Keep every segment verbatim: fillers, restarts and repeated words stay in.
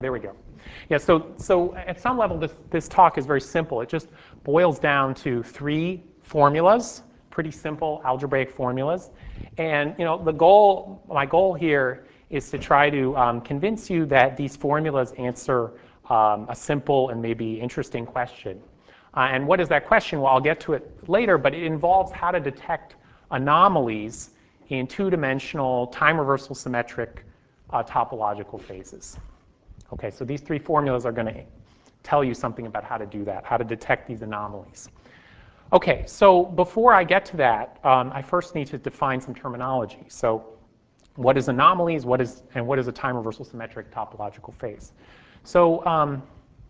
There we go. Yeah, so, so at some level, this, this talk is very simple. It just boils down to three formulas, pretty simple algebraic formulas. And you know, the goal, my goal here is to try to um, convince you that these formulas answer um, a simple and maybe interesting question. Uh, and what is that question? Well, I'll get to it later, but it involves how to detect anomalies in two-dimensional time reversal symmetric uh, topological phases. Okay, so these three formulas are going to tell you something about how to do that, how to detect these anomalies. Okay, so before I get to that, um, I first need to define some terminology. So what is anomalies, what is, and what is a time reversal symmetric topological phase? So, um,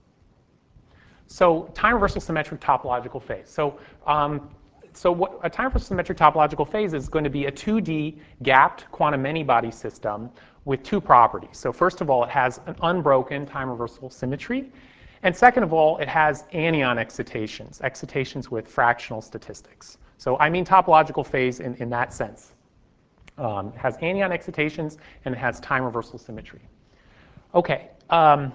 so time reversal symmetric topological phase. So, um, so what a time reversal symmetric topological phase is going to be a two D gapped quantum many-body system with two properties. So first of all, it has an unbroken time reversal symmetry. And second of all, it has anion excitations, excitations with fractional statistics. So I mean topological phase in, in that sense. Um, it has anion excitations and it has time reversal symmetry. Okay. Um,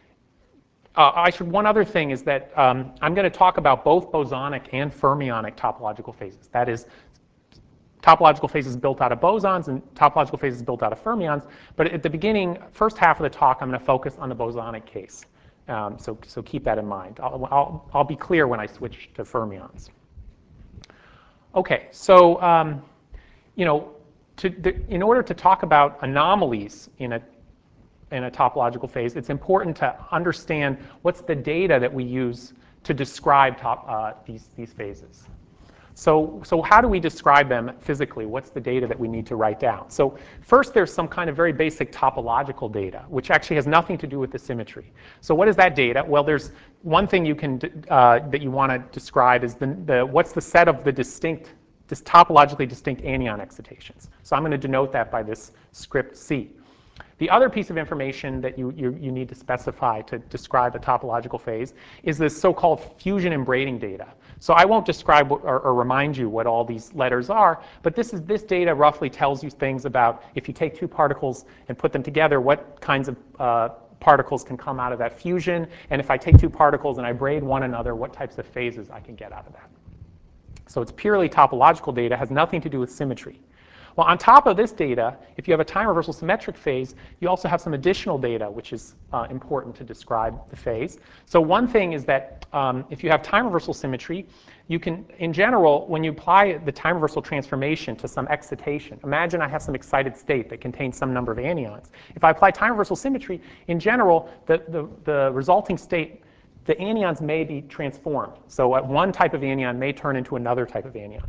uh, I should, one other thing is that um, I'm going to talk about both bosonic and fermionic topological phases. That is, topological phases built out of bosons and topological phases built out of fermions. But at the beginning, first half of the talk, I'm going to focus on the bosonic case. Um, so, so keep that in mind. I'll, I'll, I'll be clear when I switch to fermions. Okay, so um, you know, to, the, in order to talk about anomalies in a in a topological phase, it's important to understand what's the data that we use to describe top, uh, these these phases. So, so how do we describe them physically? What's the data that we need to write down? So first, there's some kind of very basic topological data, which actually has nothing to do with the symmetry. So what is that data? Well, there's one thing you can uh, that you want to describe is the, the what's the set of the distinct, this topologically distinct anion excitations. So I'm going to denote that by this script C. The other piece of information that you, you, you need to specify to describe a topological phase is this so-called fusion and braiding data. So I won't describe or, or remind you what all these letters are, but this, is, this data roughly tells you things about if you take two particles and put them together, what kinds of uh, particles can come out of that fusion, and if I take two particles and I braid one another, what types of phases I can get out of that. So it's purely topological data, has nothing to do with symmetry. Well, on top of this data, if you have a time reversal symmetric phase, you also have some additional data, which is uh, important to describe the phase. So one thing is that um, if you have time reversal symmetry, you can, in general, when you apply the time reversal transformation to some excitation, imagine I have some excited state that contains some number of anions. If I apply time reversal symmetry, in general, the, the, the resulting state, the anions may be transformed. So uh, one type of anion may turn into another type of anion.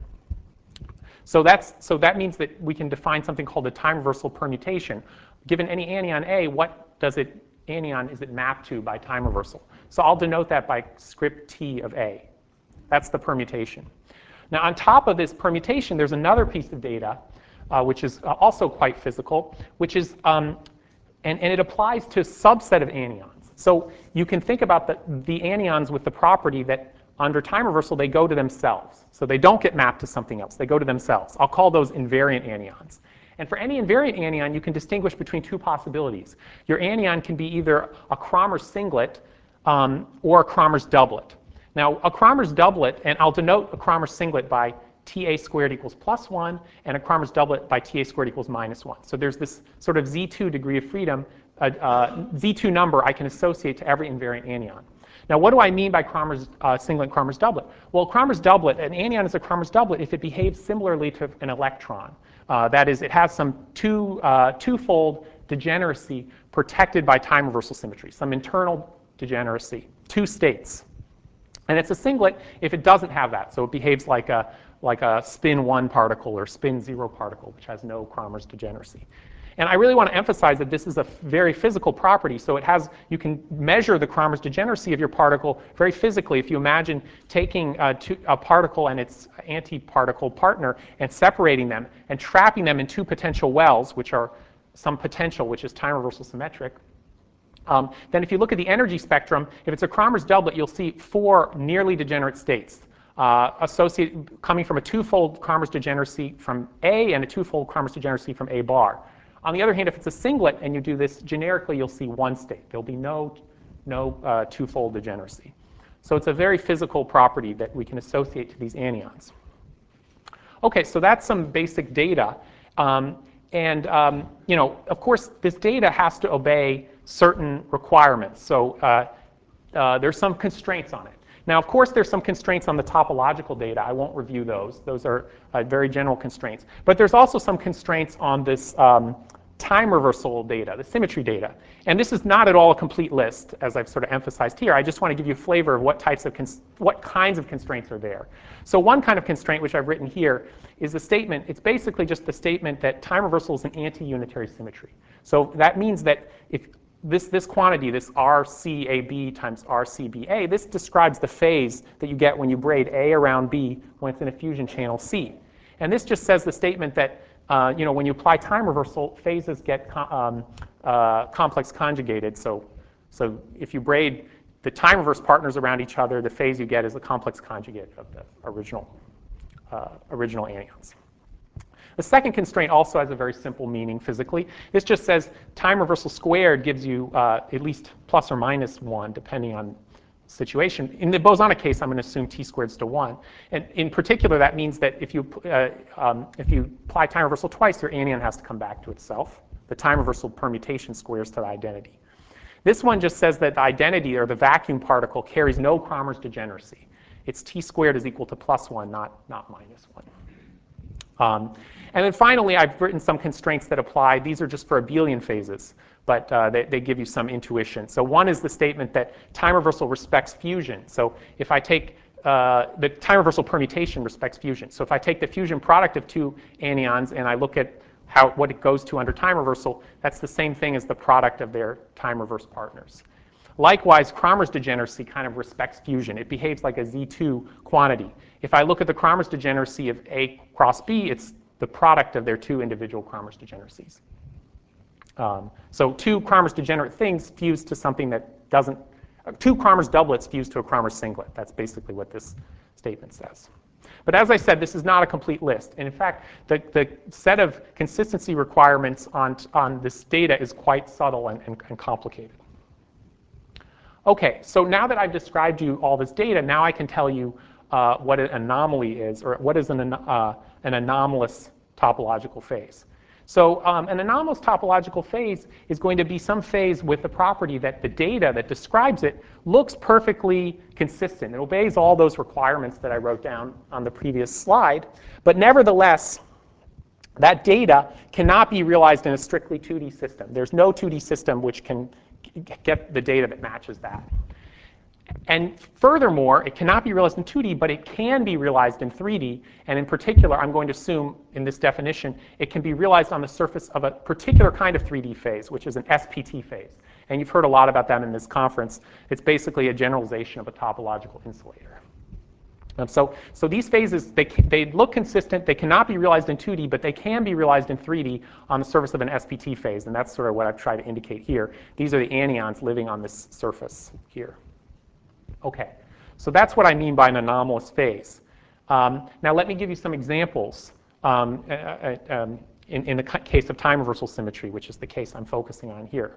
So, that's, so that means that we can define something called a time reversal permutation. Given any anion A, what does it anion is it mapped to by time reversal? So I'll denote that by script T of A. That's the permutation. Now on top of this permutation, there's another piece of data, uh, which is uh, also quite physical, which is, um, and, and it applies to a subset of anions. So you can think about the, the anions with the property that under time reversal, they go to themselves. So they don't get mapped to something else. They go to themselves. I'll call those invariant anions. And for any invariant anion, you can distinguish between two possibilities. Your anion can be either a Kramers singlet um, or a Kramers doublet. Now, a Kramers doublet, and I'll denote a Kramers singlet by T A squared equals plus one, and a Kramers doublet by T A squared equals minus one. So there's this sort of Z two degree of freedom, uh, uh, Z two number I can associate to every invariant anion. Now, what do I mean by Kramers uh, singlet and Kramers doublet? Well, Kramers doublet, an anion is a Kramers doublet if it behaves similarly to an electron. Uh, that is, it has some two, uh, twofold degeneracy protected by time reversal symmetry, some internal degeneracy, two states. And it's a singlet if it doesn't have that. So it behaves like a, like a spin one particle or spin zero particle, which has no Kramers degeneracy. And I really want to emphasize that this is a very physical property. So it has, you can measure the Kramers degeneracy of your particle very physically. If you imagine taking a, two, a particle and its antiparticle partner and separating them and trapping them in two potential wells, which are some potential, which is time reversal symmetric. Um, then if you look at the energy spectrum, if it's a Kramers doublet, you'll see four nearly degenerate states. Uh, associated, coming from a twofold Kramers degeneracy from A and a twofold Kramers degeneracy from A bar. On the other hand, if it's a singlet and you do this generically, you'll see one state. There'll be no, no uh, twofold degeneracy. So it's a very physical property that we can associate to these anions. Okay, so that's some basic data. Um, and, um, you know, of course, this data has to obey certain requirements. So uh, uh, there's some constraints on it. Now, of course, there's some constraints on the topological data. I won't review those. Those are uh, very general constraints. But there's also some constraints on this um, time reversal data, the symmetry data. And this is not at all a complete list, as I've sort of emphasized here. I just want to give you a flavor of what types of, what kinds of constraints are there. So one kind of constraint, which I've written here, is the statement, it's basically just the statement that time reversal is an anti-unitary symmetry. So that means that if this, this quantity, this R C A B times R C B A, this describes the phase that you get when you braid A around B when it's in a fusion channel C. And this just says the statement that Uh, you know, when you apply time reversal, phases get com um, uh, complex conjugated. So, so if you braid the time reverse partners around each other, the phase you get is a complex conjugate of the original, uh, original anions. The second constraint also has a very simple meaning physically. This just says time reversal squared gives you uh, at least plus or minus one, depending on situation. In the bosonic case, I'm going to assume t squared is to one. And in particular, that means that if you, uh, um, if you apply time reversal twice, your anion has to come back to itself. The time reversal permutation squares to the identity. This one just says that the identity, or the vacuum particle, carries no Kramers degeneracy. It's t squared is equal to plus one, not, not minus one. Um, and then finally, I've written some constraints that apply. These are just for abelian phases, but uh, they, they give you some intuition. So one is the statement that time reversal respects fusion. So if I take uh, the time reversal permutation respects fusion. So if I take the fusion product of two anions and I look at how, what it goes to under time reversal, that's the same thing as the product of their time reverse partners. Likewise, Kramers degeneracy kind of respects fusion. It behaves like a Z two quantity. If I look at the Kramers degeneracy of A cross B, it's the product of their two individual Kramers degeneracies. Um, so two Kramers degenerate things fuse to something that doesn't, uh, two Kramers doublets fuse to a Kramers singlet. That's basically what this statement says. But as I said, this is not a complete list. And in fact, the, the set of consistency requirements on, on this data is quite subtle and, and, and complicated. Okay, so now that I've described you all this data, now I can tell you uh, what an anomaly is, or what is an, uh, an anomalous topological phase. So um, an anomalous topological phase is going to be some phase with the property that the data that describes it looks perfectly consistent. It obeys all those requirements that I wrote down on the previous slide, but nevertheless, that data cannot be realized in a strictly two D system. There's no two D system which can get the data that matches that. And furthermore, it cannot be realized in two D, but it can be realized in three D. And in particular, I'm going to assume in this definition, it can be realized on the surface of a particular kind of three D phase, which is an S P T phase. And you've heard a lot about them in this conference. It's basically a generalization of a topological insulator. Um, so, so these phases, they, they look consistent. They cannot be realized in two D, but they can be realized in three D on the surface of an S P T phase. And that's sort of what I've tried to indicate here. These are the anions living on this surface here. Okay, so that's what I mean by an anomalous phase. Um, now let me give you some examples um, uh, um, in, in the case of time reversal symmetry, which is the case I'm focusing on here.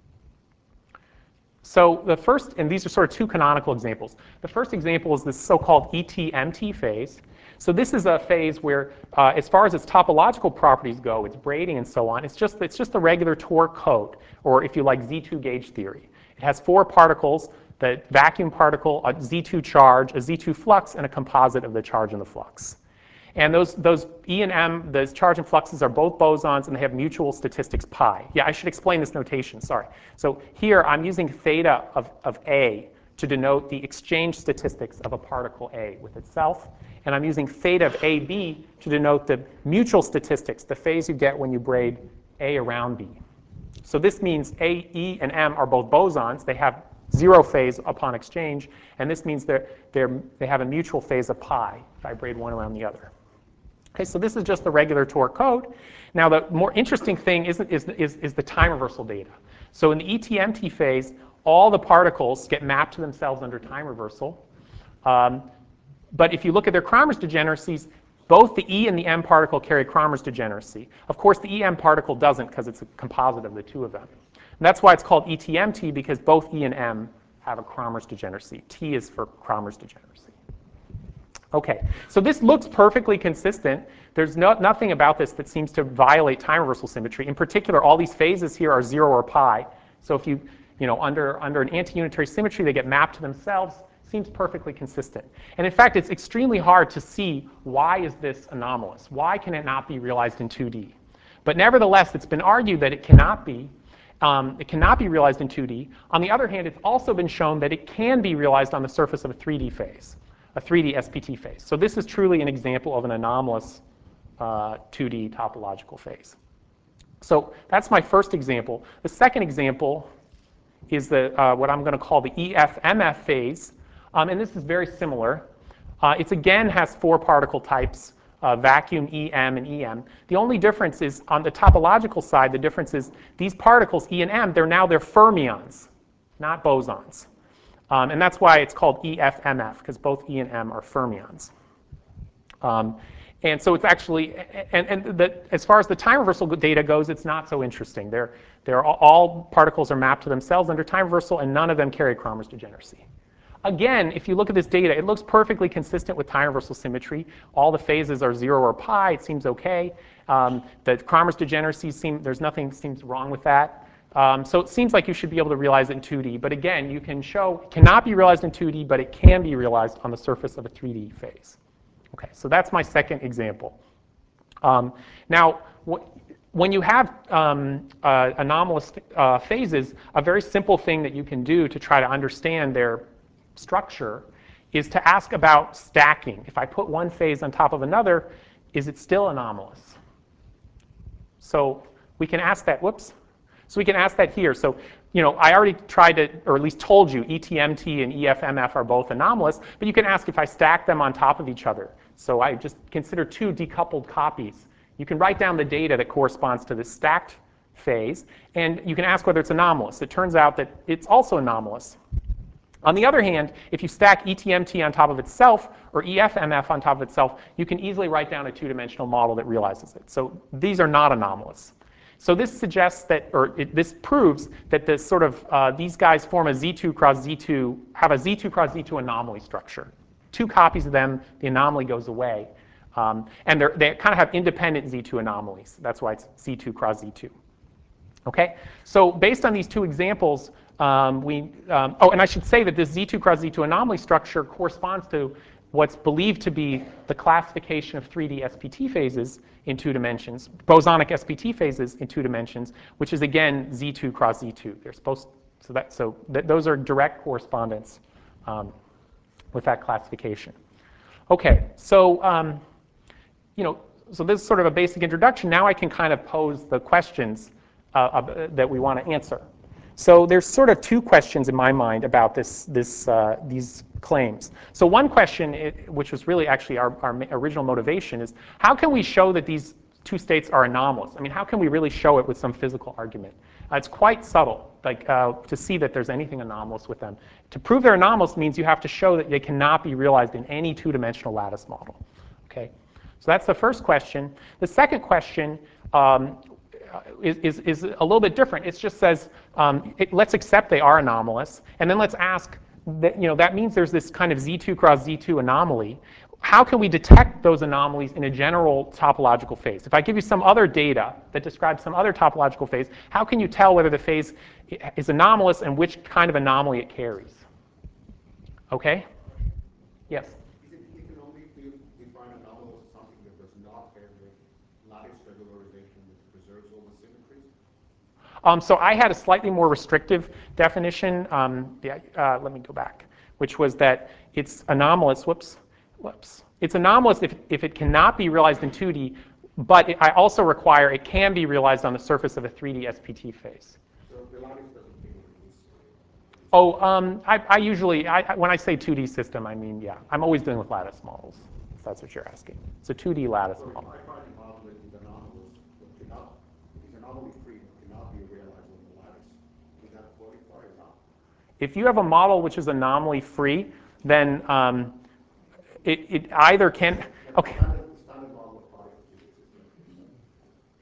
So the first, and these are sort of two canonical examples. The first example is this so-called E T M T phase. So this is a phase where, uh, as far as its topological properties go, its braiding and so on, it's just, it's just the regular torque code, or if you like, Z two gauge theory. It has four particles, the vacuum particle, a Z two charge, a Z two flux, and a composite of the charge and the flux. And those, those E and M, those charge and fluxes are both bosons, and they have mutual statistics pi. Yeah, I should explain this notation, sorry. So here I'm using theta of, of A to denote the exchange statistics of a particle A with itself. And I'm using theta of A B to denote the mutual statistics, the phase you get when you braid A around B. So this means A, E, and M are both bosons. They have zero phase upon exchange, and this means they're, they're, they have a mutual phase of pi if I braid one around the other. Okay, so this is just the regular torque code. Now the more interesting thing is, is, is, is the time reversal data. So in the E T M T phase, all the particles get mapped to themselves under time reversal. Um, but if you look at their Kramers degeneracies, Both the E and the M particle carry Kramers degeneracy. Of course, the E M particle doesn't because it's a composite of the two of them. And that's why it's called E T M T, because both E and M have a Kramers degeneracy. T is for Kramers degeneracy. Okay, so this looks perfectly consistent. There's no, nothing about this that seems to violate time reversal symmetry. In particular, all these phases here are zero or pi. So if you, you know, under, under an anti-unitary symmetry, they get mapped to themselves. Seems perfectly consistent. And in fact, it's extremely hard to see why is this anomalous? Why can it not be realized in two D? But nevertheless, it's been argued that it cannot be. Um, it cannot be realized in two D. On the other hand, it's also been shown that it can be realized on the surface of a three D phase, a three D S P T phase. So this is truly an example of an anomalous uh, two D topological phase. So that's my first example. The second example is the, uh, what I'm going to call the E F M F phase. Um, and this is very similar. Uh, it again has four particle types, uh, vacuum, E M, and E M. The only difference is on the topological side, the difference is these particles, E and M, they're now they're fermions, not bosons. Um, and that's why it's called E F M F, because both E and M are fermions. Um, and so it's actually, and, and the, as far as the time reversal data goes, it's not so interesting. They're, they're all, all particles are mapped to themselves under time reversal, and none of them carry Kramers degeneracy. Again, if you look at this data, it looks perfectly consistent with time reversal symmetry. All the phases are zero or pi. It seems okay. Um, the Kramers degeneracy seem, there's nothing seems wrong with that. Um, so it seems like you should be able to realize it in two D. But again, you can show it cannot be realized in two D, but it can be realized on the surface of a three D phase. Okay, so that's my second example. Um, now, wh when you have um, uh, anomalous uh, phases, a very simple thing that you can do to try to understand their structure is to ask about stacking. If I put one phase on top of another, is it still anomalous? So we can ask that, whoops. So we can ask that here. So, you know, I already tried to, or at least told you, E T M T and E F M F are both anomalous, but you can ask if I stack them on top of each other. So I just consider two decoupled copies. You can write down the data that corresponds to the stacked phase, and you can ask whether it's anomalous. It turns out that it's also anomalous. On the other hand, if you stack E T M T on top of itself or E F M F on top of itself, you can easily write down a two-dimensional model that realizes it. So these are not anomalous. So this suggests that, or it, this proves that this sort of, uh, these guys form a Z two cross Z two, have a Z two cross Z two anomaly structure. Two copies of them, the anomaly goes away. Um, and they're, they kind of have independent Z two anomalies. That's why it's Z two cross Z two. Okay? So based on these two examples, um, we, um, oh, and I should say that this Z two cross Z two anomaly structure corresponds to what's believed to be the classification of three D S P T phases in two dimensions, bosonic S P T phases in two dimensions, which is again Z two cross Z two. They're supposed, so that, so th those are direct correspondence um, with that classification. Okay, so um, you know, so this is sort of a basic introduction. Now I can kind of pose the questions uh, uh, that we want to answer. So there's sort of two questions in my mind about this, this, uh, these claims. So one question, it, which was really actually our, our original motivation, is how can we show that these two states are anomalous? I mean, how can we really show it with some physical argument? Uh, it's quite subtle, like uh, to see that there's anything anomalous with them. To prove they're anomalous means you have to show that they cannot be realized in any two-dimensional lattice model. Okay, so that's the first question. The second question um, is, is, is a little bit different. It just says, um, it, let's accept they are anomalous, and then let's ask, that, you know, that means there's this kind of Z two cross Z two anomaly. How can we detect those anomalies in a general topological phase? If I give you some other data that describes some other topological phase, how can you tell whether the phase is anomalous and which kind of anomaly it carries? Okay? Yes? Is it, you can only define anomalous as something that does not have the lattice regularization that preserves all the symmetries? Um, so I had a slightly more restrictive definition. Um, yeah, uh, let me go back, which was that it's anomalous. Whoops, whoops. It's anomalous if, if it cannot be realized in two D, but it, I also require it can be realized on the surface of a three D S P T phase. So the lattice doesn't figure in this. Oh, um, I, I usually, I, when I say two D system, I mean, yeah, I'm always dealing with lattice models, if that's what you're asking. It's a two D lattice So if model. I find a model that is anomalous, but cannot, is anomaly free, but cannot be realized on the lattice, would that qualify or not? If you have a model which is anomaly free, then um, it, it either can, okay. Standard, standard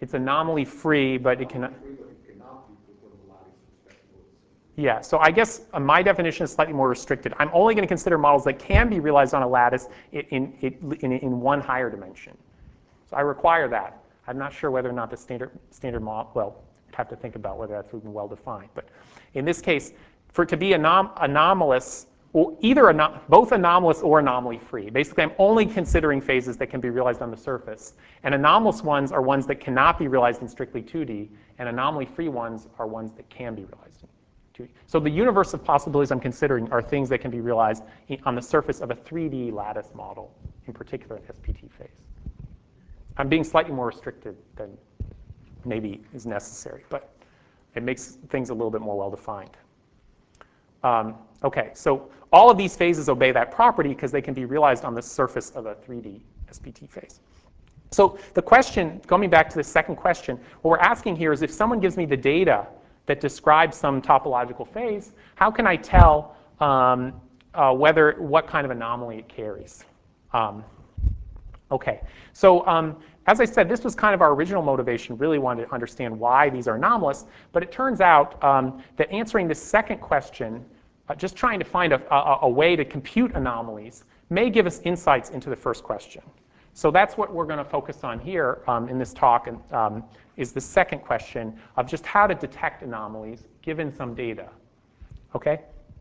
It's anomaly free, but it cannot. Free, but it cannot be put on the lattice with respect to what is. Yeah, so I guess uh, my definition is slightly more restricted. I'm only going to consider models that can be realized on a lattice in, in, in, in one higher dimension. So I require that. I'm not sure whether or not the standard, standard model, well, I'd have to think about whether that's even well defined. But in this case, for it to be anom anomalous, or either anom both anomalous or anomaly free. Basically, I'm only considering phases that can be realized on the surface. And anomalous ones are ones that cannot be realized in strictly two D, and anomaly free ones are ones that can be realized in two D. So the universe of possibilities I'm considering are things that can be realized on the surface of a three D lattice model, in particular an S P T phase. I'm being slightly more restricted than maybe is necessary, but it makes things a little bit more well-defined. Um, okay, so all of these phases obey that property because they can be realized on the surface of a three D S P T phase. So the question, going back to the second question, what we're asking here is if someone gives me the data that describes some topological phase, how can I tell um, uh, whether, what kind of anomaly it carries? Um, Okay, so um, as I said, this was kind of our original motivation, really wanted to understand why these are anomalous, but it turns out um, that answering this second question, uh, just trying to find a, a, a way to compute anomalies, may give us insights into the first question. So that's what we're going to focus on here um, in this talk, and, um, is the second question of just how to detect anomalies given some data. Okay?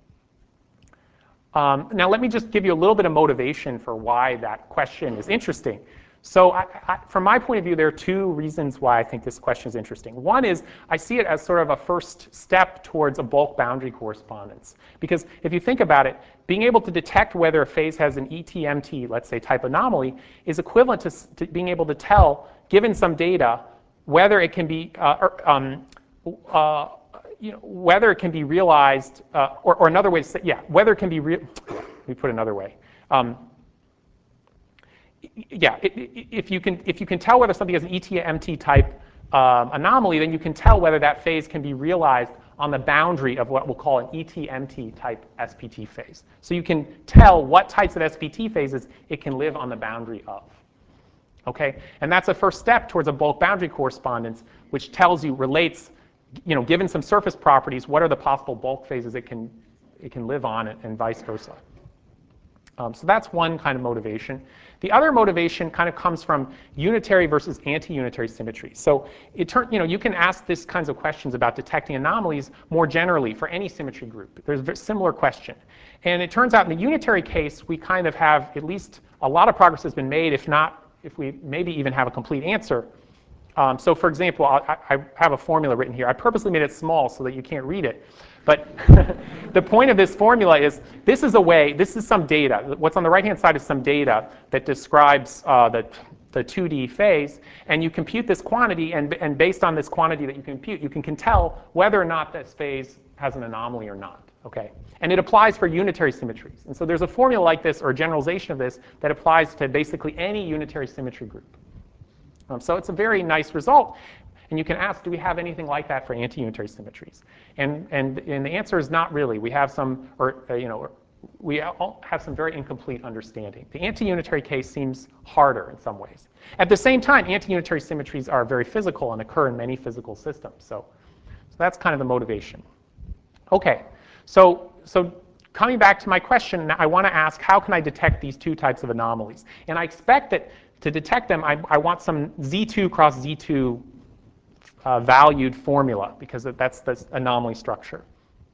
Um, now let me just give you a little bit of motivation for why that question is interesting. So I, I, from my point of view, there are two reasons why I think this question is interesting. One is I see it as sort of a first step towards a bulk boundary correspondence. Because if you think about it, being able to detect whether a phase has an E T M T, let's say type anomaly, is equivalent to, to being able to tell, given some data, whether it can be uh, or, um, uh, you know, whether it can be realized, uh, or, or another way to say, yeah, whether it can be, re let me put it another way. Um, yeah, it, it, if, you can, if you can tell whether something has an E T M T type um, anomaly, then you can tell whether that phase can be realized on the boundary of what we'll call an E T M T type S P T phase. So you can tell what types of S P T phases it can live on the boundary of. Okay, and that's a first step towards a bulk boundary correspondence, which tells you, relates, you know, given some surface properties, what are the possible bulk phases it can, it can live on, and, and vice versa. Um, so that's one kind of motivation. The other motivation kind of comes from unitary versus anti-unitary symmetry. So it turn, you know, you can ask these kinds of questions about detecting anomalies more generally for any symmetry group. There's a similar question. And it turns out in the unitary case, we kind of have at least a lot of progress has been made, if not, if we maybe even have a complete answer. Um, so for example, I, I have a formula written here. I purposely made it small so that you can't read it. But the point of this formula is this is a way, this is some data. What's on the right-hand side is some data that describes uh, the, the two D phase. And you compute this quantity, and, and based on this quantity that you compute, you can, can tell whether or not this phase has an anomaly or not. Okay? And it applies for unitary symmetries. And so there's a formula like this, or a generalization of this, that applies to basically any unitary symmetry group. Um, so it's a very nice result. And you can ask, do we have anything like that for anti-unitary symmetries? And, and, and the answer is not really. We have some, or uh, you know, we all have some very incomplete understanding. The anti-unitary case seems harder in some ways. At the same time, anti-unitary symmetries are very physical and occur in many physical systems. So, so that's kind of the motivation. Okay, so, so coming back to my question, I want to ask, how can I detect these two types of anomalies? And I expect that to detect them, I, I want some Z two cross Z two uh, valued formula, because that's the anomaly structure.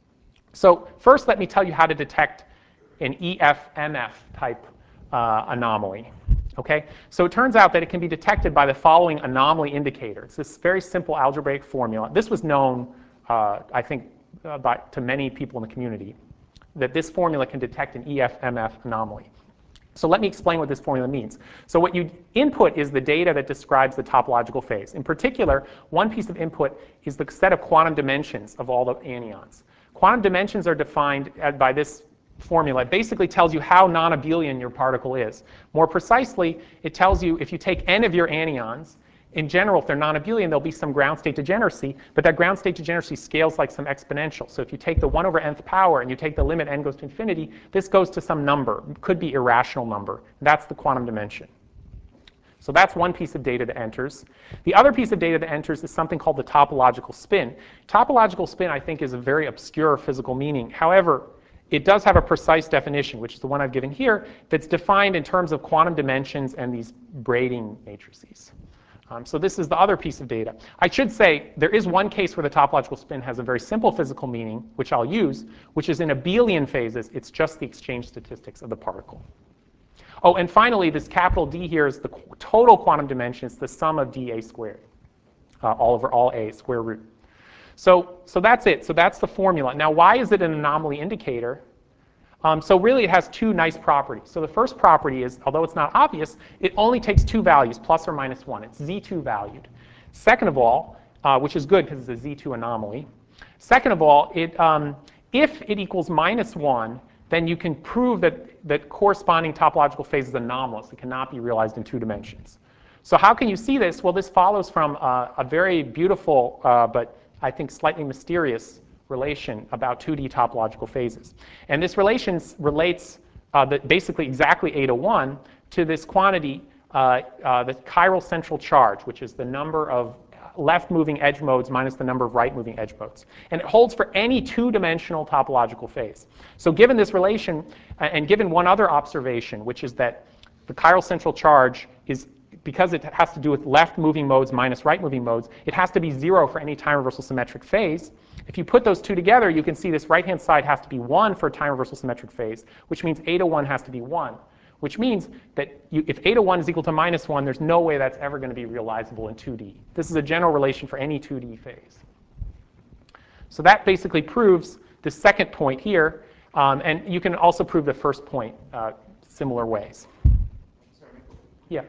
So first, let me tell you how to detect an E F M F type uh, anomaly. Okay? So it turns out that it can be detected by the following anomaly indicator. It's this very simple algebraic formula. This was known, uh, I think, uh, by, to many people in the community, that this formula can detect an E F M F anomaly. So let me explain what this formula means. So what you input is the data that describes the topological phase. In particular, one piece of input is the set of quantum dimensions of all the anyons. Quantum dimensions are defined by this formula. It basically tells you how non-abelian your particle is. More precisely, it tells you if you take n of your anyons, in general, if they're non-abelian, there'll be some ground state degeneracy, but that ground state degeneracy scales like some exponential. So if you take the one over nth power and you take the limit n goes to infinity, this goes to some number. It could be irrational number. That's the quantum dimension. So that's one piece of data that enters. The other piece of data that enters is something called the topological spin. Topological spin, I think, is a very obscure physical meaning. However, it does have a precise definition, which is the one I've given here, that's defined in terms of quantum dimensions and these braiding matrices. Um, so this is the other piece of data. I should say there is one case where the topological spin has a very simple physical meaning, which I'll use, which is in abelian phases. It's just the exchange statistics of the particle. Oh, and finally, this capital D here is the total quantum dimension. It's the sum of dA squared, uh, all over all A, square root. So, so that's it. So that's the formula. Now, why is it an anomaly indicator? Um, so really, it has two nice properties. So the first property is, although it's not obvious, it only takes two values, plus or minus one. It's Z two valued. Second of all, uh, which is good because it's a Z two anomaly. Second of all, it, um, if it equals minus one, then you can prove that that corresponding topological phase is anomalous. It cannot be realized in two dimensions. So how can you see this? Well, this follows from uh, a very beautiful, uh, but I think slightly mysterious relation about two D topological phases. And this relation relates uh, the, basically exactly A to one to this quantity, uh, uh, the chiral central charge, which is the number of left-moving edge modes minus the number of right-moving edge modes. And it holds for any two-dimensional topological phase. So given this relation, uh, and given one other observation, which is that the chiral central charge is, because it has to do with left-moving modes minus right-moving modes, it has to be zero for any time-reversal symmetric phase. If you put those two together, you can see this right-hand side has to be one for a time-reversal symmetric phase, which means A to one has to be one. Which means that you, if A to one is equal to minus one, there's no way that's ever going to be realizable in two D. This is a general relation for any two D phase. So that basically proves the second point here. Um, and you can also prove the first point uh, similar ways. Yeah.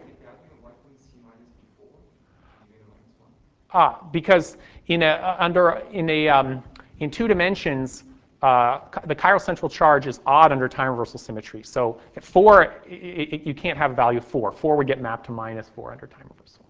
Ah, because in a, under in a um, in two dimensions, uh, the chiral central charge is odd under time reversal symmetry. So at four, it, it, you can't have a value of four. Four would get mapped to minus four under time reversal.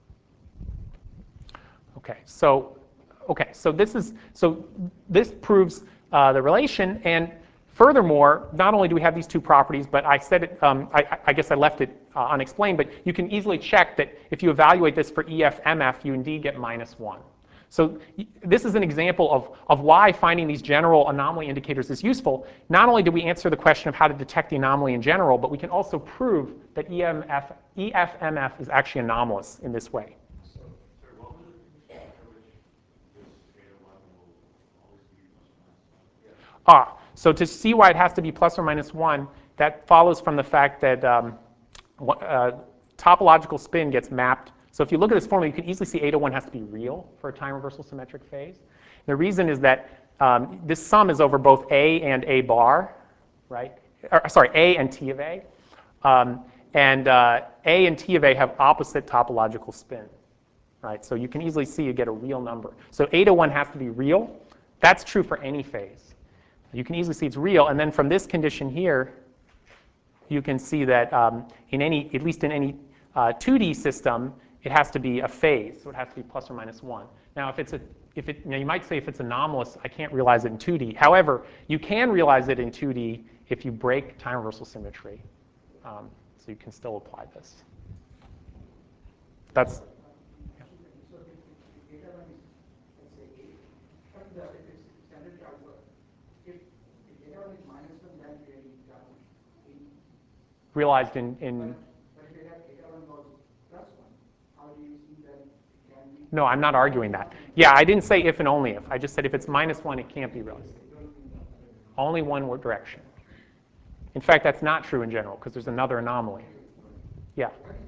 Okay, so okay, so this is so this proves uh, the relation, and furthermore, not only do we have these two properties, but I said it. Um, I, I guess I left it uh, unexplained, but you can easily check that if you evaluate this for E F M F, you indeed get minus one. So this is an example of, of why finding these general anomaly indicators is useful. Not only do we answer the question of how to detect the anomaly in general, but we can also prove that E F M F is actually anomalous in this way. So, sorry, what was the condition under which this A to one will always be plus or minus one? Ah, so to see why it has to be plus or minus one, that follows from the fact that um, uh, topological spin gets mapped. So if you look at this formula, you can easily see A to one has to be real for a time reversal symmetric phase. The reason is that um, this sum is over both A and A bar, right? Or, sorry, A and T of A. Um, and uh, A and T of A have opposite topological spin, right? So you can easily see you get a real number. So A to one has to be real. That's true for any phase. You can easily see it's real. And then from this condition here, you can see that um, in any, at least in any uh, two D system, it has to be a phase, so it has to be plus or minus one. Now, if it's a, if it, you know, you might say if it's anomalous, I can't realize it in two D. However, you can realize it in two D if you break time reversal symmetry. Um, so you can still apply this. That's. Yeah. So if the data one is, let's say, eight, but the, if it's standard charge, if the data one is minus one, then really charge eight. Realized in. in but, but if data, data one was plus one, how do you see that it can be? No, I'm not arguing that. Yeah, I didn't say if and only if. I just said if it's minus one, it can't be realized. Only one direction. In fact, that's not true in general because there's another anomaly. Yeah.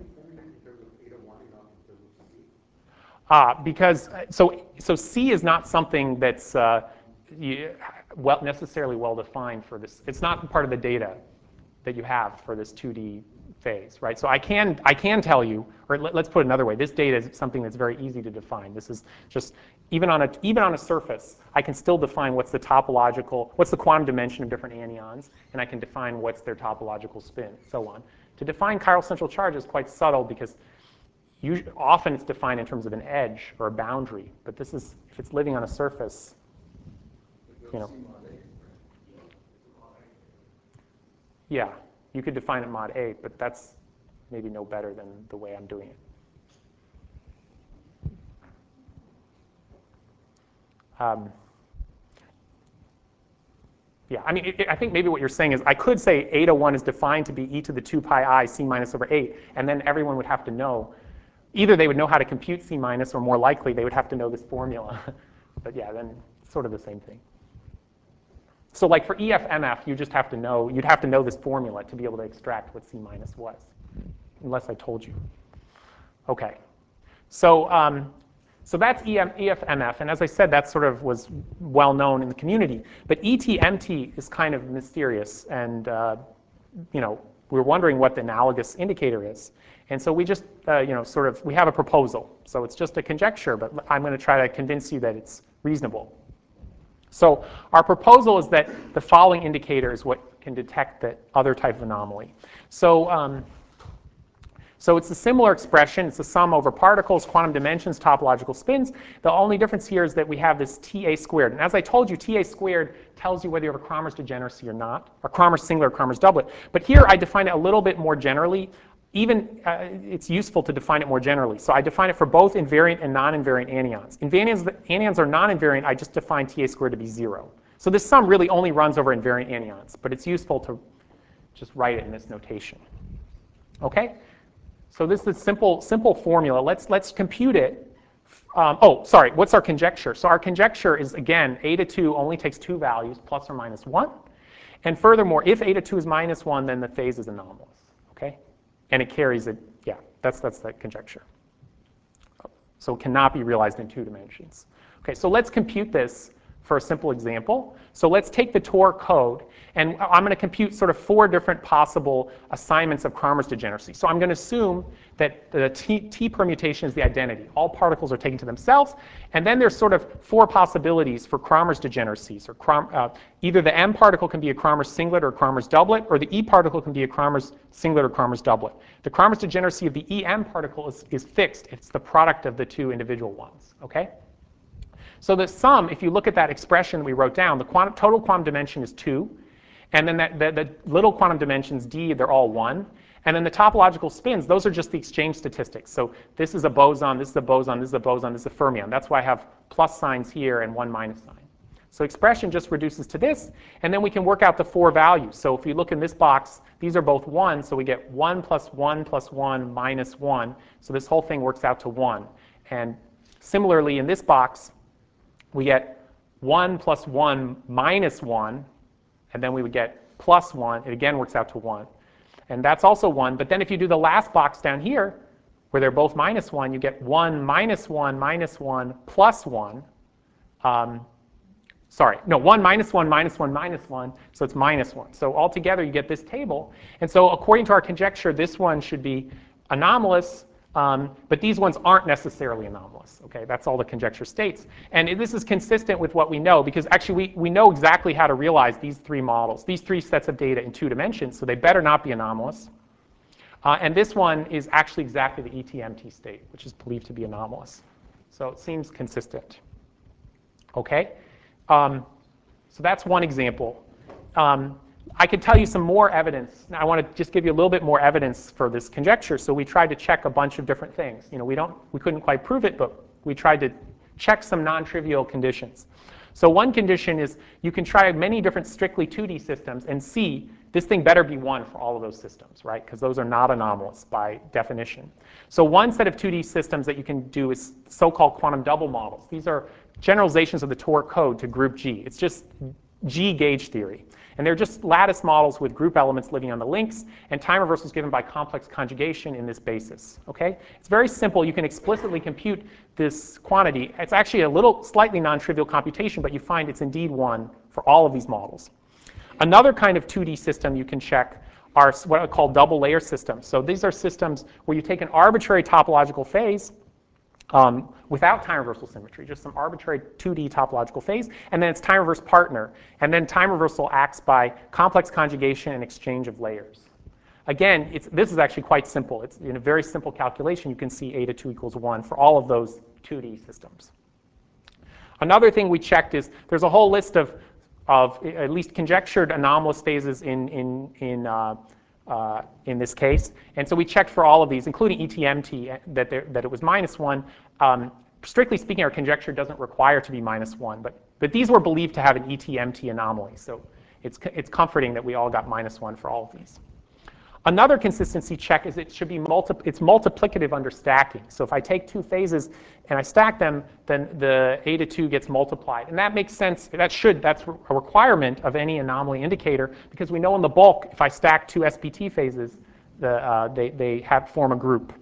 Ah, because so so C is not something that's uh, you, well necessarily well defined for this. It's not part of the data that you have for this two D phase, right? So I can I can tell you, or let, let's put it another way. This data is something that's very easy to define. This is just even on a even on a surface, I can still define what's the topological, what's the quantum dimension of different anyons, and I can define what's their topological spin, so on. To define chiral central charge is quite subtle because usually, often it's defined in terms of an edge or a boundary, but this is if it's living on a surface, you know. Yeah, you could define it mod eight, but that's maybe know better than the way I'm doing it. Um, yeah, I mean, it, it, I think maybe what you're saying is I could say eta one is defined to be e to the two pi I c minus over eight, and then everyone would have to know. Either they would know how to compute c minus, or more likely they would have to know this formula. But yeah, then it's sort of the same thing. So like for E F M F, you just have to know, you'd have to know this formula to be able to extract what c minus was, unless I told you. Okay, so um, so that's E F M F, and as I said, that sort of was well known in the community. But E T M T is kind of mysterious, and uh, you know, we're wondering what the analogous indicator is. And so we just, uh, you know, sort of, we have a proposal. So it's just a conjecture, but I'm going to try to convince you that it's reasonable. So our proposal is that the following indicator is what can detect the other type of anomaly. So, um, so it's a similar expression. It's the sum over particles, quantum dimensions, topological spins. The only difference here is that we have this T A squared. And as I told you, T A squared tells you whether you have a Kramers degeneracy or not, or Kramers singular, or Kramers doublet. But here I define it a little bit more generally. Even uh, it's useful to define it more generally. So I define it for both invariant and non-invariant anyons. Invariants, anyons are non-invariant. I just define T A squared to be zero. So this sum really only runs over invariant anyons, but it's useful to just write it in this notation. Okay? So this is a simple, simple formula. Let's, let's compute it. Um, oh, sorry, what's our conjecture? So our conjecture is, again, eta two only takes two values, plus or minus one. And furthermore, if eta two is minus one, then the phase is anomalous. Okay? And it carries it, yeah, that's, that's the conjecture. So it cannot be realized in two dimensions. Okay, so let's compute this for a simple example. So let's take the Tor code, and I'm going to compute sort of four different possible assignments of Kramers degeneracy. So I'm going to assume that the T, T permutation is the identity. All particles are taken to themselves, and then there's sort of four possibilities for Kramers degeneracies. Or Kram, uh, either the M particle can be a Kramers singlet or a Kramers doublet, or the E particle can be a Kramers singlet or Kramers doublet. The Kramers degeneracy of the E M particle is, is fixed. It's the product of the two individual ones. Okay? So the sum, if you look at that expression we wrote down, the quantum, total quantum dimension is two. And then that, the, the little quantum dimensions, D, they're all one. And then the topological spins, those are just the exchange statistics. So this is a boson, this is a boson, this is a boson, this is a fermion. That's why I have plus signs here and one minus sign. So expression just reduces to this. And then we can work out the four values. So if you look in this box, these are both one. So we get one plus one plus one minus one. So this whole thing works out to one. And similarly, in this box, we get one plus one minus one, and then we would get plus one. It again works out to one. And that's also one. But then if you do the last box down here, where they're both minus one, you get one minus one minus one plus one. Um, sorry, no, one minus one minus one minus one, so it's minus one. So altogether, you get this table. And so according to our conjecture, this one should be anomalous. Um, but these ones aren't necessarily anomalous. Okay, that's all the conjecture states. And this is consistent with what we know, because actually we, we know exactly how to realize these three models, these three sets of data in two dimensions, so they better not be anomalous. Uh, and this one is actually exactly the E T M T state, which is believed to be anomalous. So it seems consistent. Okay, um, so that's one example. Um, I could tell you some more evidence. Now, I want to just give you a little bit more evidence for this conjecture. So we tried to check a bunch of different things. You know, we don't, we couldn't quite prove it, but we tried to check some non-trivial conditions. So one condition is you can try many different strictly two D systems and see this thing better be one for all of those systems, right? Because those are not anomalous by definition. So one set of two D systems that you can do is so-called quantum double models. These are generalizations of the Tor code to group G. It's just G gauge theory. And they're just lattice models with group elements living on the links, and time reversals given by complex conjugation in this basis. Okay? It's very simple. You can explicitly compute this quantity. It's actually a little slightly non-trivial computation, but you find it's indeed one for all of these models. Another kind of two D system you can check are what I call double layer systems. So these are systems where you take an arbitrary topological phase Um, without time reversal symmetry, just some arbitrary two D topological phase, and then its time reverse partner. And then time reversal acts by complex conjugation and exchange of layers. Again, it's, this is actually quite simple. It's in a very simple calculation. You can see eta two equals one for all of those two D systems. Another thing we checked is there's a whole list of, of at least conjectured anomalous phases in, in, in uh, uh, in this case. And so we checked for all of these, including E T M T, that, there, that it was minus one. Um, strictly speaking, our conjecture doesn't require to be minus one, but, but these were believed to have an E T M T anomaly. So it's, it's comforting that we all got minus one for all of these. Another consistency check is it should be multi it's multiplicative under stacking. So if I take two phases and I stack them, then the eta two gets multiplied. And that makes sense. That should, that's a requirement of any anomaly indicator, because we know in the bulk, if I stack two S P T phases, the, uh, they, they have, form a group.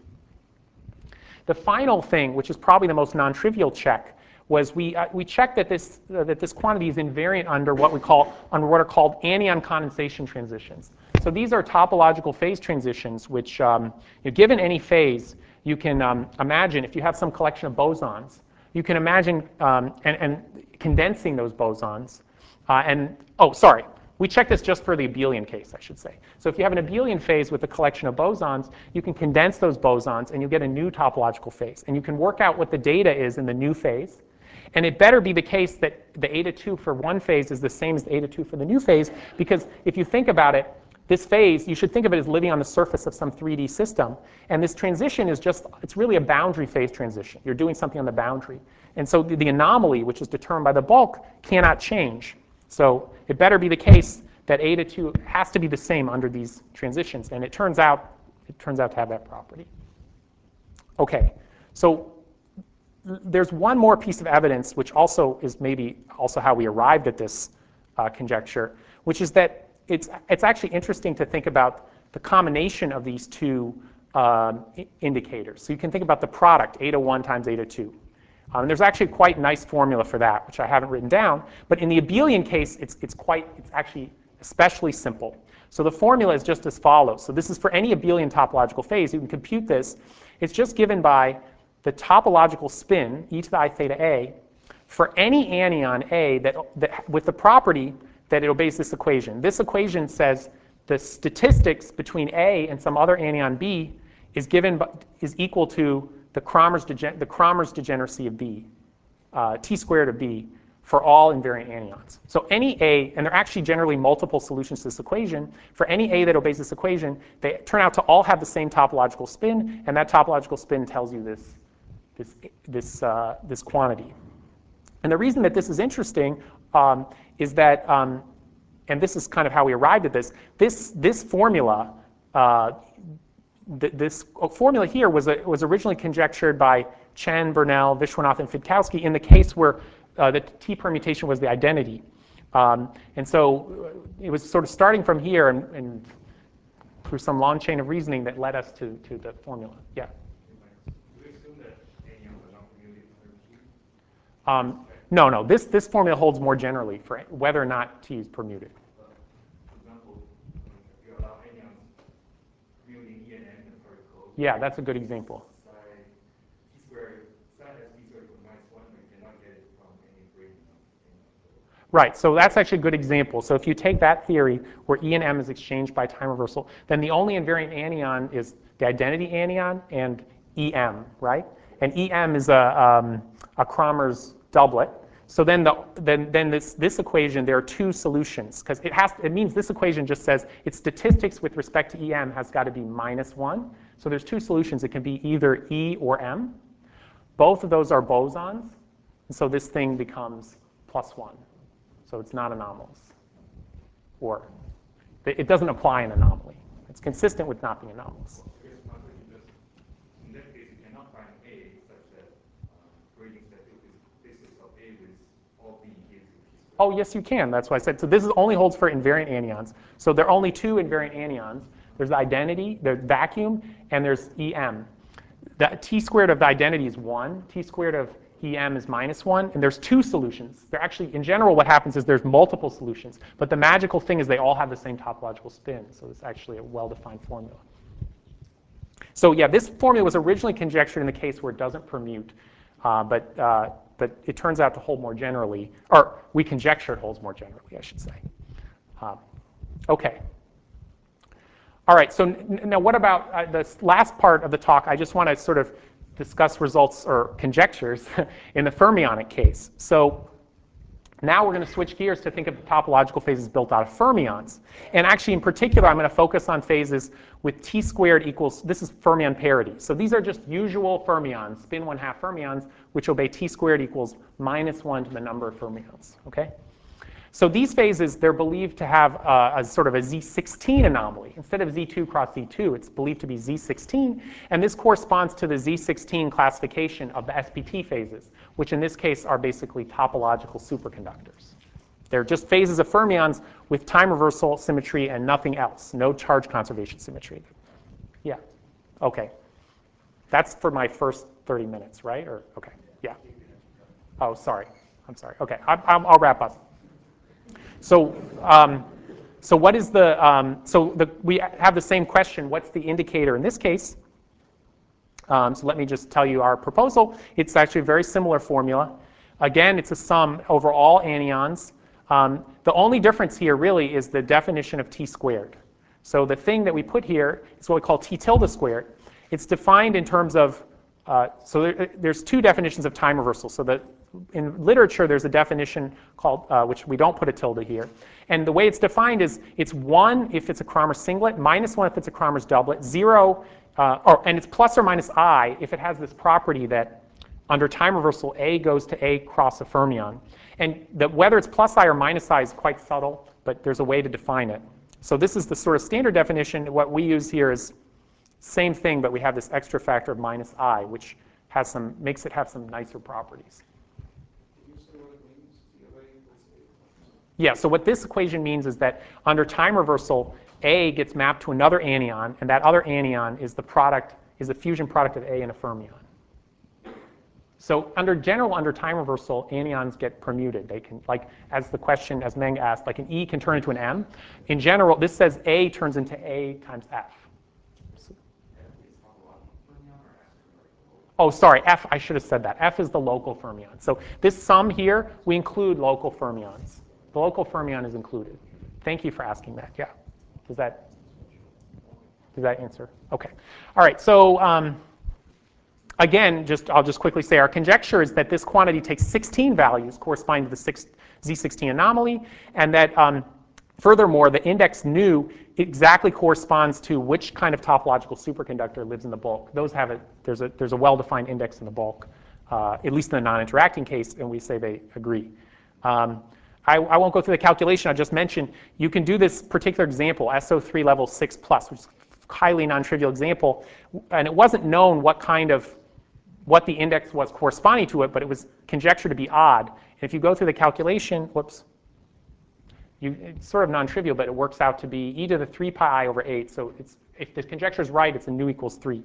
The final thing, which is probably the most non-trivial check, was we, uh, we checked that this, uh, that this quantity is invariant under what we call, under what are called anion condensation transitions. So these are topological phase transitions, which, um, you know, given any phase, you can um, imagine, if you have some collection of bosons, you can imagine um, and, and condensing those bosons. Uh, and, oh, sorry, we checked this just for the abelian case, I should say. So if you have an abelian phase with a collection of bosons, you can condense those bosons and you get a new topological phase. And you can work out what the data is in the new phase. And it better be the case that the eta two for one phase is the same as the eta two for the new phase, because if you think about it, this phase, you should think of it as living on the surface of some three D system. And this transition is just, it's really a boundary phase transition. You're doing something on the boundary. And so the, the anomaly, which is determined by the bulk, cannot change. So it better be the case that eta two has to be the same under these transitions. And it turns out, it turns out to have that property. Okay, so there's one more piece of evidence, which also is maybe also how we arrived at this uh, conjecture, which is that It's, it's actually interesting to think about the combination of these two um, indicators. So you can think about the product, eta one times eta two. Um, and there's actually quite a nice formula for that, which I haven't written down. But in the abelian case, it's, it's, quite, it's actually especially simple. So the formula is just as follows. So this is for any abelian topological phase. You can compute this. It's just given by the topological spin, e to the I theta a, for any anion A that, that with the property that it obeys this equation. This equation says the statistics between A and some other anion B is given is equal to the Kramers, degen the Kramers degeneracy of B, uh, T squared of B, for all invariant anions. So any A, and there are actually generally multiple solutions to this equation, for any A that obeys this equation, they turn out to all have the same topological spin, and that topological spin tells you this, this, this, uh, this quantity. And the reason that this is interesting um, is that, um, and this is kind of how we arrived at this, this, this formula, uh, th this formula here was, a, was originally conjectured by Chen, Bernal, Vishwanath, and Fitkowski in the case where uh, the T permutation was the identity. Um, and so it was sort of starting from here and, and through some long chain of reasoning that led us to, to the formula. Yeah? Do we assume that anions are not permuted under T? Um, no, no. This, this formula holds more generally for whether or not T is permuted. Uh, for example, if you allow anions permuting E and M in a particle, Yeah, that's a good example. psi T squared, psi has T squared equal to minus one, but you cannot get it from any gradient of anion. Right, so that's actually a good example. So if you take that theory where E and M is exchanged by time reversal, then the only invariant anion is the identity anion and E M, right? And E M is a, um, a Kramers doublet. So then, the, then, then this, this equation, there are two solutions, because it has, it means this equation just says its statistics with respect to E M has got to be minus one. So there's two solutions. It can be either E or M. Both of those are bosons, and so this thing becomes plus one. So it's not anomalous. Or it doesn't apply an anomaly. It's consistent with not being anomalous. I guess my question is, in that case, you cannot find A such that um, gradients that is basis of A with all B gives you T squared. Oh, yes, you can. That's why I said. So this is only holds for invariant anions. So there are only two invariant anions. There's the identity, there's vacuum, and there's E M. The T squared of the identity is one. T squared of E M is minus one. And there's two solutions. They're actually, in general, what happens is there's multiple solutions. But the magical thing is they all have the same topological spin. So it's actually a well-defined formula. So yeah, this formula was originally conjectured in the case where it doesn't permute. Uh, but, uh, but it turns out to hold more generally. Or we conjecture it holds more generally, I should say. Um, OK. All right, so now what about uh, this last part of the talk? I just want to sort of discuss results or conjectures in the fermionic case. So Now we're going to switch gears to think of the topological phases built out of fermions. And actually, in particular, I'm going to focus on phases with T squared equals, this is fermion parity. So these are just usual fermions, spin one half fermions, which obey T squared equals minus one to the number of fermions, okay? So these phases, they're believed to have a, a sort of a Z sixteen anomaly. Instead of Z two cross Z two, it's believed to be Z sixteen, and this corresponds to the Z sixteen classification of the S P T phases, which in this case are basically topological superconductors. They're just phases of fermions with time reversal symmetry and nothing else, no charge conservation symmetry. Yeah, okay. That's for my first thirty minutes, right? Or okay, yeah. Oh, sorry, I'm sorry. Okay, I, I'll, I'll wrap up. So, um, so what is the, um, so the, we have the same question, what's the indicator in this case? Um, so let me just tell you our proposal. It's actually a very similar formula. Again, it's a sum over all anyons. Um, the only difference here really is the definition of T squared. So the thing that we put here is what we call T tilde squared. It's defined in terms of, uh, so there, there's two definitions of time reversal. So that in literature, there's a definition called, uh, which we don't put a tilde here. And the way it's defined is it's one if it's a Kramers singlet, minus one if it's a Kramers doublet, zero, uh, or, and it's plus or minus I if it has this property that under time reversal, A goes to A cross a fermion. And that whether it's plus I or minus I is quite subtle, but there's a way to define it. So this is the sort of standard definition. What we use here is same thing, but we have this extra factor of minus I, which has some, makes it have some nicer properties. Yeah, so what this equation means is that under time reversal, A gets mapped to another anion, and that other anion is the product, is the fusion product of A and a fermion. So under general, under time reversal, anions get permuted. They can, like, as the question, as Meng asked, like an E can turn into an M. In general, this says A turns into A times F. Oh, sorry, F, I should have said that. F is the local fermion. So this sum here, we include local fermions. The local fermion is included. Thank you for asking that, yeah. Does that, does that answer? Okay. All right, so um, again, just I'll just quickly say our conjecture is that this quantity takes sixteen values corresponding to the six, Z sixteen anomaly, and that um, furthermore, the index nu exactly corresponds to which kind of topological superconductor lives in the bulk. Those have a, there's a, there's a well-defined index in the bulk, uh, at least in the non-interacting case, and we say they agree. Um, I, I won't go through the calculation. I just mentioned you can do this particular example, S O three level six plus, which is a highly non-trivial example, and it wasn't known what kind of, what the index was corresponding to it, but it was conjectured to be odd. And if you go through the calculation, whoops, You, it's sort of non-trivial, but it works out to be e to the three pi I over eight. So it's, if the conjecture is right, it's a nu equals three.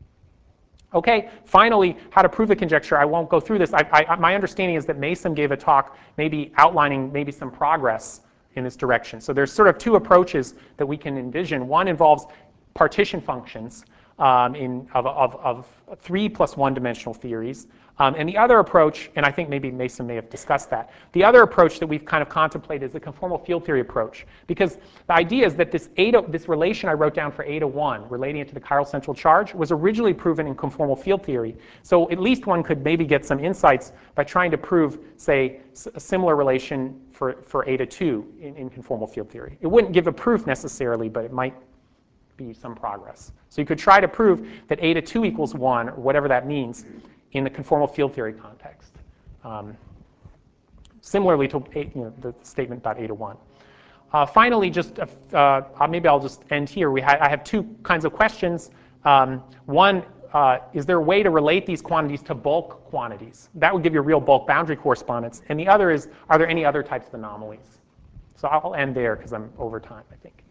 Okay, finally, how to prove the conjecture. I won't go through this. I, I, my understanding is that Mason gave a talk maybe outlining maybe some progress in this direction. So there's sort of two approaches that we can envision. One involves partition functions um, in, of, of, of three plus one dimensional theories. Um, and the other approach, and I think maybe Mason may have discussed that, the other approach that we've kind of contemplated is the conformal field theory approach. Because the idea is that this, A to, this relation I wrote down for A to one, relating it to the chiral central charge, was originally proven in conformal field theory. So at least one could maybe get some insights by trying to prove, say, a similar relation for, for A to two in, in conformal field theory. It wouldn't give a proof necessarily, but it might be some progress. So you could try to prove that A to two equals one, or whatever that means, in the conformal field theory context. Um, similarly to you know, the statement about A to one. Uh, finally, just uh, uh, maybe I'll just end here. We ha I have two kinds of questions. Um, one, uh, is there a way to relate these quantities to bulk quantities? That would give you a real bulk boundary correspondence. And the other is, are there any other types of anomalies? So I'll end there because I'm over time, I think.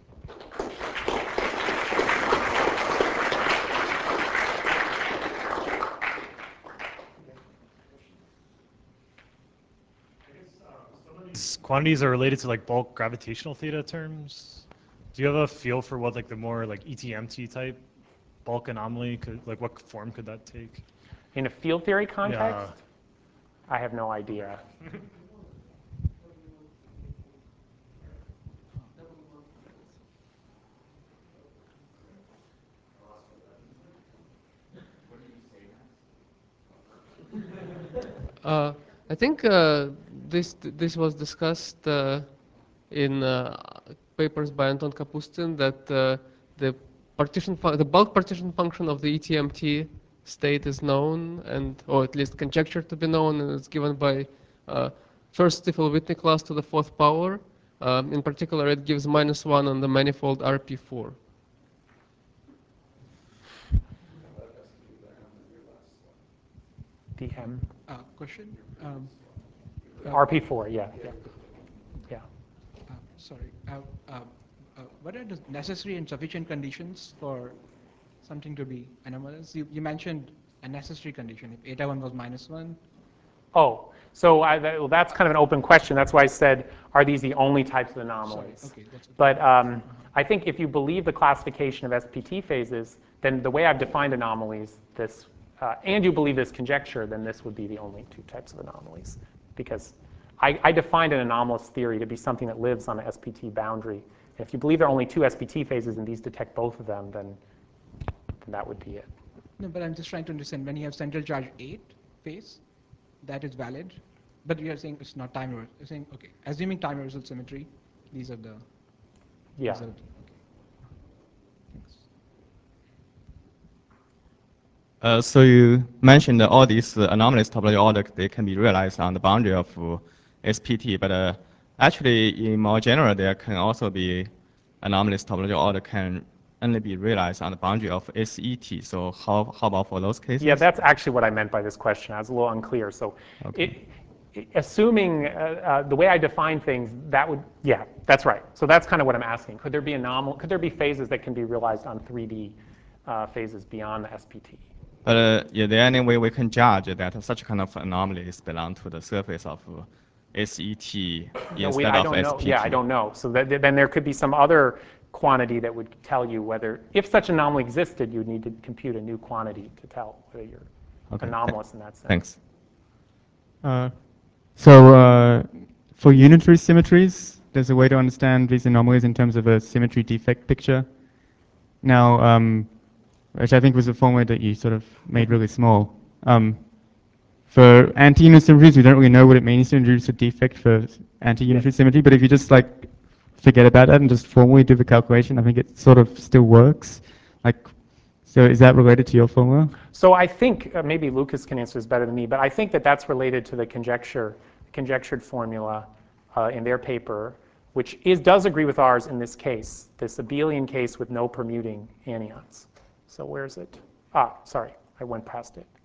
These quantities are related to like bulk gravitational theta terms. Do you have a feel for what like the more like E T M T type bulk anomaly could, like what form could that take? In a field theory context? Yeah. I have no idea. Uh, I think uh, this this was discussed uh, in uh, papers by Anton Kapustin that uh, the partition fu- the bulk partition function of the E T M T state is known, and or at least conjectured to be known, and it's given by uh, first Stiefel-Whitney class to the fourth power. Um, in particular, it gives minus one on the manifold R P four. D M. Uh, question? Um, uh, R P four, yeah, yeah, yeah. uh, sorry. Uh, uh, uh, what are the necessary and sufficient conditions for something to be anomalous? You, you mentioned a necessary condition. If eta one was minus one, Oh, so I, that, well, that's kind of an open question. That's why I said, are these the only types of anomalies? sorry. Okay, that's okay. But um, I think if you believe the classification of S P T phases, then the way I've defined anomalies, this, uh, and you believe this conjecture, then this would be the only two types of anomalies. Because I, I defined an anomalous theory to be something that lives on an S P T boundary. And if you believe there are only two S P T phases and these detect both of them, then, then that would be it. No, but I'm just trying to understand when you have central charge eight phase, that is valid. But you are saying it's not time reversal. You're saying, okay, assuming time reversal symmetry, these are the. Yeah. These are the, okay. Thanks. Uh, so you mentioned that all these uh, anomalous topology order, they can be realized on the boundary of uh, S P T, but uh, actually in more general, there can also be anomalous topology order can only be realized on the boundary of S E T. So how, how about for those cases? Yeah, that's actually what I meant by this question. I was a little unclear. So Okay. it, it, assuming uh, uh, the way I define things, that would, yeah, that's right. So that's kind of what I'm asking. Could there be anomal, could there be phases that can be realized on three D uh, phases beyond the S P T? But uh, is there any way we can judge that such kind of anomalies belong to the surface of uh, S E T No, instead we, I of don't S know. P T? Yeah, I don't know. So that, then there could be some other quantity that would tell you whether, if such anomaly existed, you would need to compute a new quantity to tell whether you're Okay, anomalous in that sense. Thanks. Uh, so uh, for unitary symmetries, there's a way to understand these anomalies in terms of a symmetry defect picture. Now, um, which I think was a formula that you sort of made really small. Um, for anti-unit symmetries, we don't really know what it means to introduce a defect for anti-unitary Yes. symmetry, but if you just like forget about that and just formally do the calculation, I think it sort of still works. Like, so is that related to your formula? So I think, uh, maybe Lucas can answer this better than me, but I think that that's related to the conjecture, conjectured formula uh, in their paper, which is, does agree with ours in this case, this abelian case with no permuting anions. So where's it? Ah, sorry, I went past it.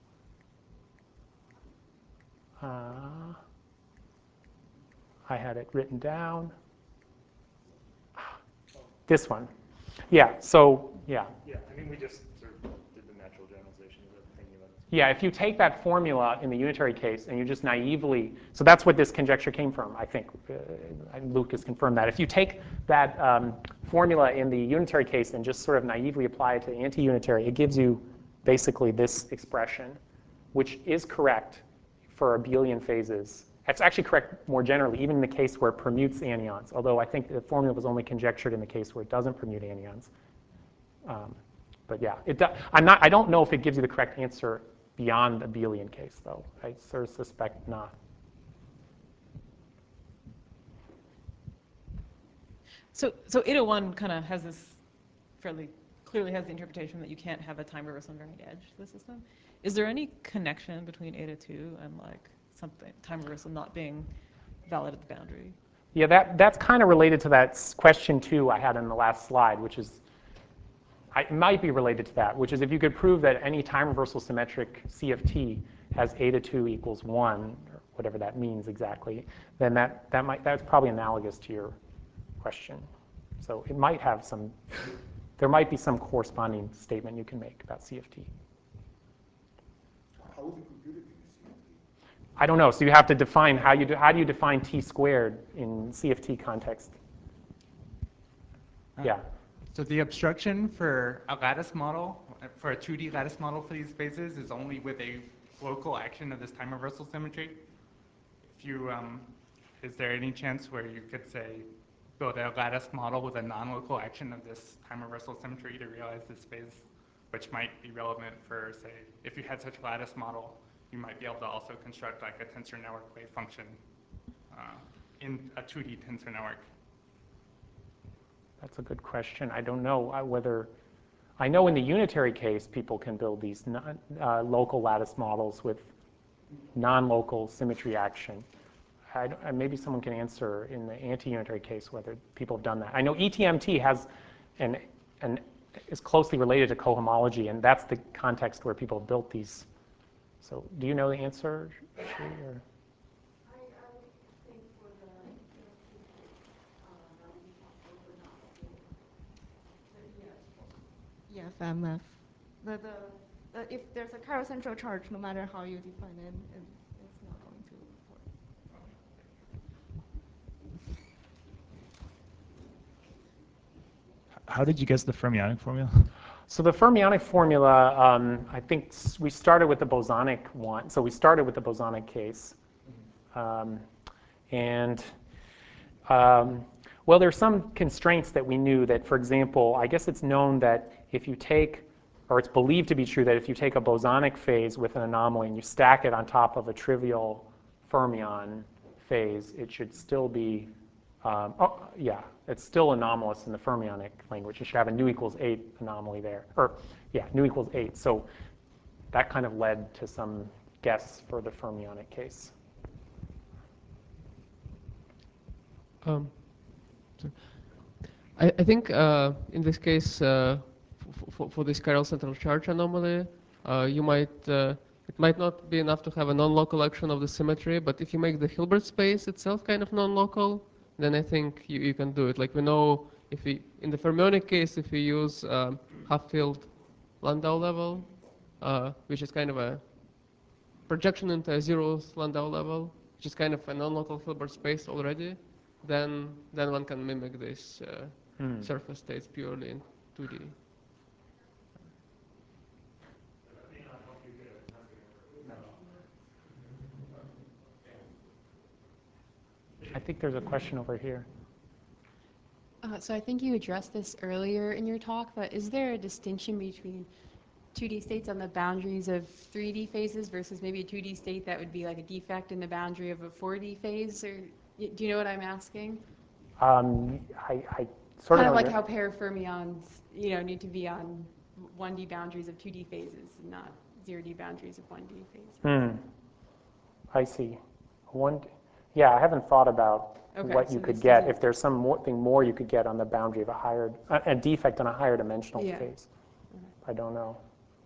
Uh, I had it written down. This one. Yeah, so, yeah. Yeah, I mean, we just sort of did the natural generalization of the thing you went. Yeah, if you take that formula in the unitary case and you just naively, so that's what this conjecture came from, I think. Uh, and Lucas confirmed that. If you take that um, formula in the unitary case and just sort of naively apply it to the anti-unitary, it gives you basically this expression, which is correct for abelian phases. It's actually correct more generally, even in the case where it permutes anions, although I think the formula was only conjectured in the case where it doesn't permute anions. Um, but yeah, it do, I'm not, I don't know if it gives you the correct answer beyond the abelian case, though. I sort of suspect not. So, so eight oh one kind of has this fairly clearly has the interpretation that you can't have a time reversal on varying edge to the system. Is there any connection between eight oh two and like something time reversal not being valid at the boundary? Yeah, that, that's kind of related to that s- question two I had in the last slide, which is, I, it might be related to that, which is if you could prove that any time reversal symmetric C F T has eta two equals one, or whatever that means exactly, then that, that might, that's probably analogous to your question. So it might have some, there might be some corresponding statement you can make about C F T. How would you compute it in the C F T? I don't know. So you have to define how you do, how do you define t squared in C F T context? Uh, Yeah. So the obstruction for a lattice model, uh, for a two D lattice model for these phases is only with a local action of this time reversal symmetry. If you, um, is there any chance where you could say, build a lattice model with a non-local action of this time reversal symmetry to realize this phase, which might be relevant for, say, if you had such a lattice model, you might be able to also construct like a tensor network wave function uh, in a two D tensor network? That's a good question. I don't know uh, whether, I know in the unitary case, people can build these non, uh, local lattice models with non-local symmetry action. I, uh, maybe someone can answer in the anti-unitary case whether people have done that. I know E T M T has an, an is closely related to cohomology, and that's the context where people have built these. So do you know the answer, Shi, or? E F M F. The, the, the, if there's a chiral central charge, no matter how you define it, it it's not going to work. How did you guess the fermionic formula? So the fermionic formula, um, I think s- we started with the bosonic one. So we started with the bosonic case. Um, and, um, well, there's some constraints that we knew that, for example, I guess it's known that if you take, or it's believed to be true that if you take a bosonic phase with an anomaly and you stack it on top of a trivial fermion phase, it should still be, um, oh, yeah, it's still anomalous in the fermionic language. It should have a nu equals eight anomaly there. Or, yeah, nu equals eight. So that kind of led to some guess for the fermionic case. Um, so I, I think uh, in this case, uh, for, for this chiral central charge anomaly, uh, you might uh, it might not be enough to have a non-local action of the symmetry, but if you make the Hilbert space itself kind of non-local, then I think you, you can do it. Like we know, if we in the fermionic case, if we use um, half-filled Landau level, uh, which is kind of a projection into a zeroth Landau level, which is kind of a non-local Hilbert space already, then then one can mimic this uh, Hmm. surface states purely in two D. I think there's a question over here. Uh, so I think you addressed this earlier in your talk, but is there a distinction between two D states on the boundaries of three D phases versus maybe a two D state that would be like a defect in the boundary of a four D phase? Or y- do you know what I'm asking? Um, I, I sort Kind of of know like that- how parafermions, you know, need to be on one D boundaries of two D phases, not zero D boundaries of one D phases. Hmm. I see. One, yeah, I haven't thought about Okay, what you so could this get doesn't- if there's some more thing more you could get on the boundary of a higher a, a defect on a higher dimensional Yeah. phase. I don't know.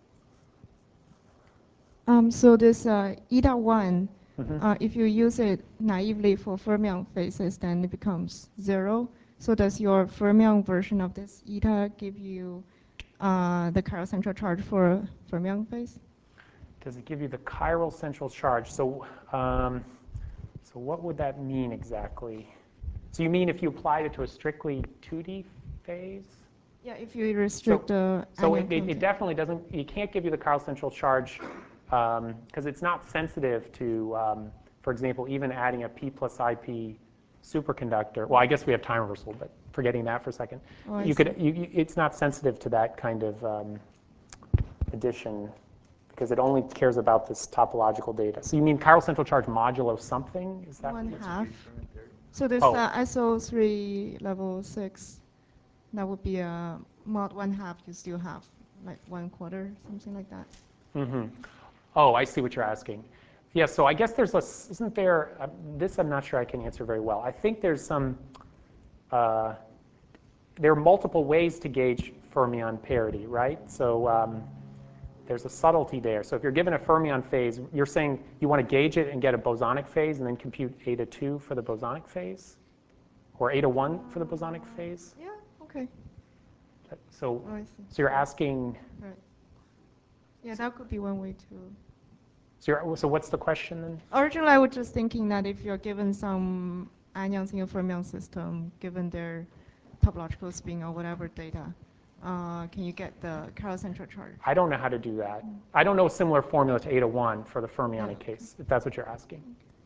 Um, so this uh, eta one, Mhm. uh, if you use it naively for fermion phases, then it becomes zero. So does your fermion version of this eta give you uh, the chiral central charge for a fermion phase? Does it give you the chiral central charge? So, um, so what would that mean exactly? So you mean if you applied it to a strictly two D phase? Yeah, if you restrict the So anion it, it, it content. definitely doesn't, you can't give you the chiral central charge because it's not sensitive to, um, for example, even adding a P plus I P superconductor. Well, I guess we have time reversal, but forgetting that for a second. Oh, I you could, see. you, you, it's not sensitive to that kind of um, addition because it only cares about this topological data. So you mean chiral central charge modulo something? Is that? One half. So this Oh. uh, S O three level six, that would be a mod one half. You still have like one quarter, something like that. Mm-hmm. Oh, I see what you're asking. Yeah, so I guess there's a, isn't there, uh, this I'm not sure I can answer very well. I think there's some, uh, there are multiple ways to gauge fermion parity, right? So um, there's a subtlety there. So if you're given a fermion phase, you're saying you want to gauge it and get a bosonic phase and then compute eta two for the bosonic phase? Or eta one for the bosonic phase? Yeah, okay. So, Oh, I see. so you're asking, Right. Yeah, that could be one way to. so, you're, so what's the question then? Originally, I was just thinking that if you're given some anion single fermion system, given their topological spin or whatever data, uh, can you get the chiral central charge? I don't know how to do that. I don't know a similar formula to eta one for the fermionic case, if that's what you're asking.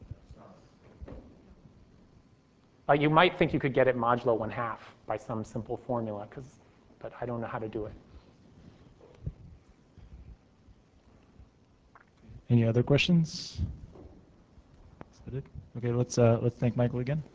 Uh, you might think you could get it modulo one half by some simple formula, 'cause, but I don't know how to do it. Any other questions? I did. Okay, let's uh, let's thank Michael again.